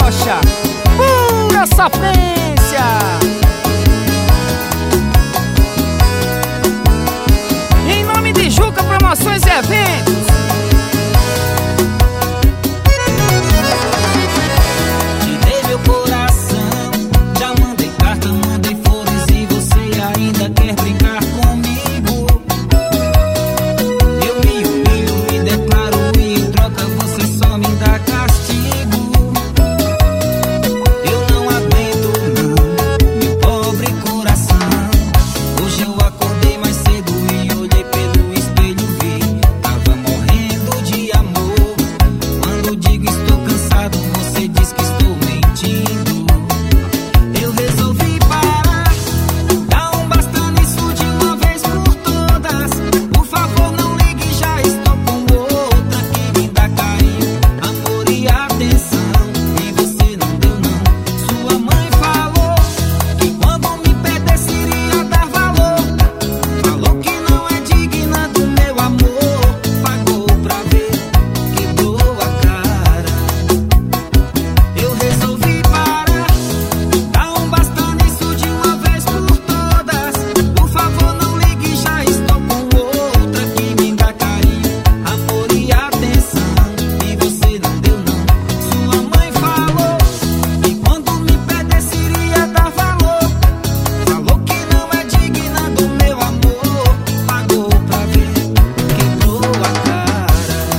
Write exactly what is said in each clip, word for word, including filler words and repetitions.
Rocha, pura sofrência. Em nome de Juca Promoções e Eventos. Te dei meu coração, já mandei carta, mandei flores e você ainda quer brincar comigo. Eu me humilho, me declaro e em troca você só me dá castigo. Eu não aguento não, meu pobre coração. Hoje eu acordei mais cedo e olhei pelo espelho, vi tava morrendo de amor. Quando digo estou cansado, você diz que estou mentindo. Eu resolvi parar, dá um basta nisso de uma vez por todas. Por favor não ligue, já estou com outra que me dá carinho, amor e atenção. E você não deu não. Sua mãe falou que quando me pedisse iria dar valor. Falou que não é digna do meu amor. Pagou pra ver, quebrou a cara. Eu resolvi parar, dá um basta nisso de uma vez por todas. Por favor não ligue, já estou com outra que me dá carinho, amor e atenção. E você não deu não. Sua mãe falou que quando me pedisse iria dar valor. Falou que não é digna do meu amor. Pagou pra ver, quebrou a cara.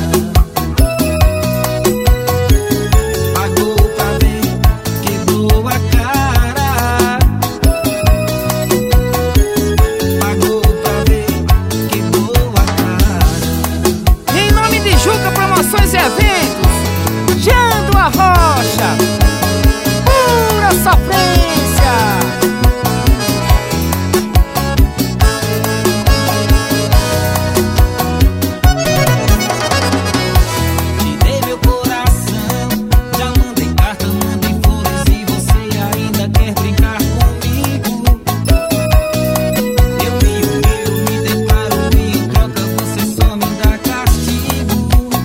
Pagou pra ver, quebrou a cara. Pagou pra ver, quebrou a cara. Em nome de Juca Promoções e Eventos, Jando a Rocha, pura sofrência. Te dei meu coração, já mandei carta, mandei flores e você ainda quer brincar comigo. Eu me humilho, me declaro e em troca você só me dá castigo.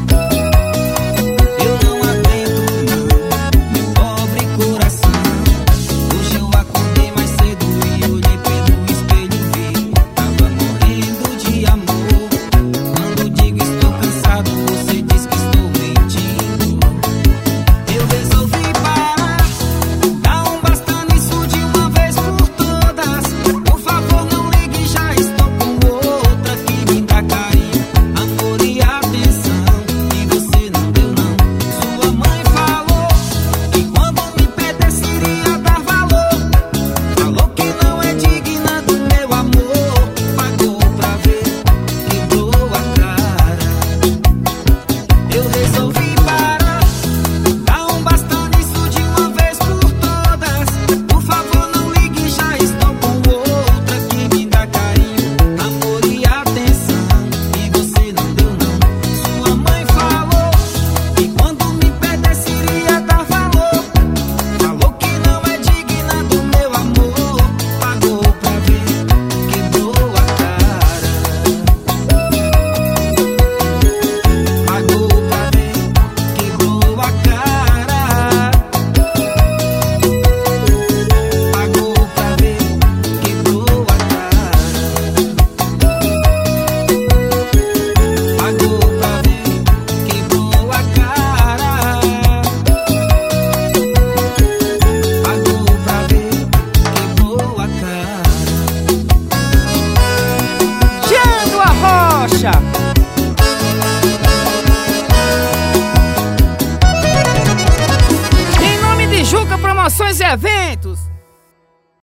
Eu não aguento não, meu pobre coração. Hoje eu acordei mais cedo e olhei pelo espelho, vi tava morrendo de amor. Quando digo estou cansado, você diz que estou mentindo. Eu resolvi parar, dá um basta nisso de uma vez por todas. Por favor não ligue, já estou com outra que me dá carinho, amor e atenção. E você não deu não. Sua mãe falou que quando me pedisse iria dar valor. Falou que não é digna do meu amor. Pagou pra ver, quebrou a cara. Eu resolvi parar, dá um basta nisso de uma vez por todas. Por favor não ligue, já estou com outra que me dá carinho, amor e atenção. E você não deu não. Sua mãe falou que quando me pedisse iria dar valor. Falou que não é digna do meu amor. Pagou pra ver, quebrou a cara. Pagou pra ver, quebrou a cara. Pagou pra ver, quebrou a cara. Pagou pra ver, quebrou a cara. Pagou pra ver, quebrou a cara. Jando a Rocha, em nome de Juca Promoções e Eventos.